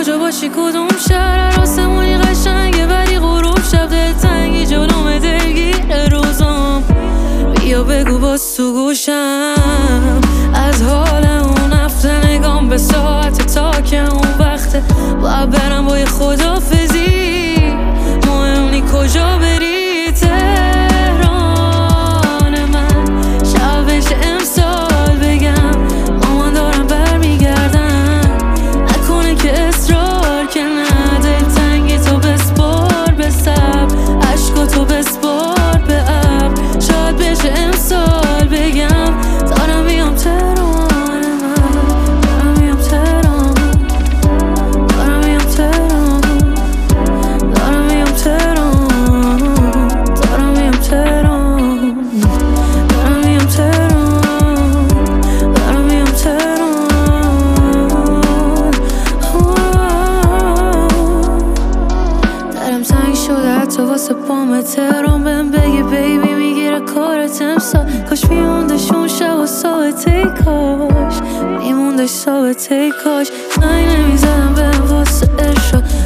کجا باشی کدوم شهر آسمونی قشنگه ولی غروب شب دلتنگی جلوم دلگیر روزم بیا بگو باز تو گوشم از حال اون هفته نگام به ساعت تا که اون وقته باید برم با یه خدافزی مهم نی کجا بری تهران من شب بشه امسال بگم مامان دارم برمیگردم نکنه که اصرار که نه دلتنگی تو بسپار به صبر عشقا تو بسپار به ابر شاید بشه امسال بگم دارم میام تهران من دارم میام تهران دارم میام تهران دارم میام تهران دارم میام تهران دارم میام تهران دارم میام تهران درم تنگ شده حتی واسه پام تهران بهم بگی بیبی میگیره کارت امسال کاش میموندشون شب و ثابته کاش میموندش ثابته کاش زنگ نمیزدم بهم واسه ارشاد